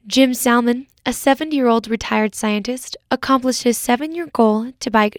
Jim Salmon, a 70-year-old retired scientist, accomplished his 7-year goal to bike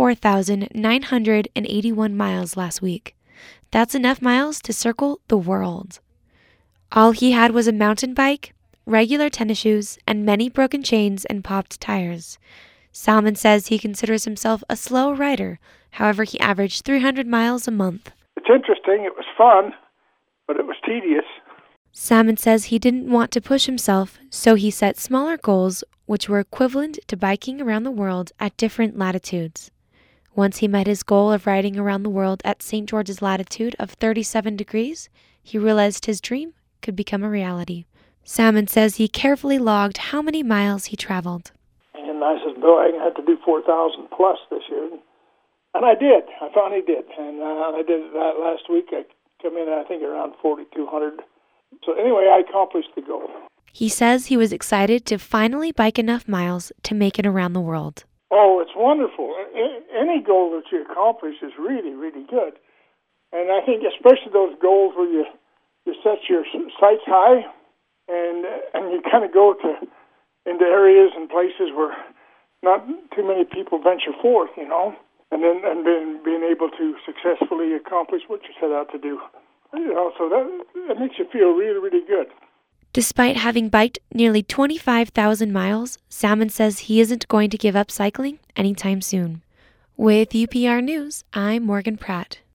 24,981 miles last week. That's enough miles to circle the world. All he had was a mountain bike, regular tennis shoes, and many broken chains and popped tires. Salmon says he considers himself a slow rider. However, he averaged 300 miles a month. It's interesting. It was fun, but it was tedious. Salmon says he didn't want to push himself, so he set smaller goals which were equivalent to biking around the world at different latitudes. Once he met his goal of riding around the world at St. George's latitude of 37 degrees, he realized his dream could become a reality. Salmon says he carefully logged how many miles he traveled. And I said, "Bill, I have to do 4,000 plus this year." And I did. I finally did. And I did that last week. I come in, I think, around 4,200. So anyway, I accomplished the goal. He says he was excited to finally bike enough miles to make it around the world. Oh, it's wonderful. Any goal that you accomplish is really, really good. And I think especially those goals where you set your sights high and you kind of go into areas and places where not too many people venture forth, and then being able to successfully accomplish what you set out to do. So that makes you feel really, really good. Despite having biked nearly 25,000 miles, Salmon says he isn't going to give up cycling anytime soon. With UPR News, I'm Morgan Pratt.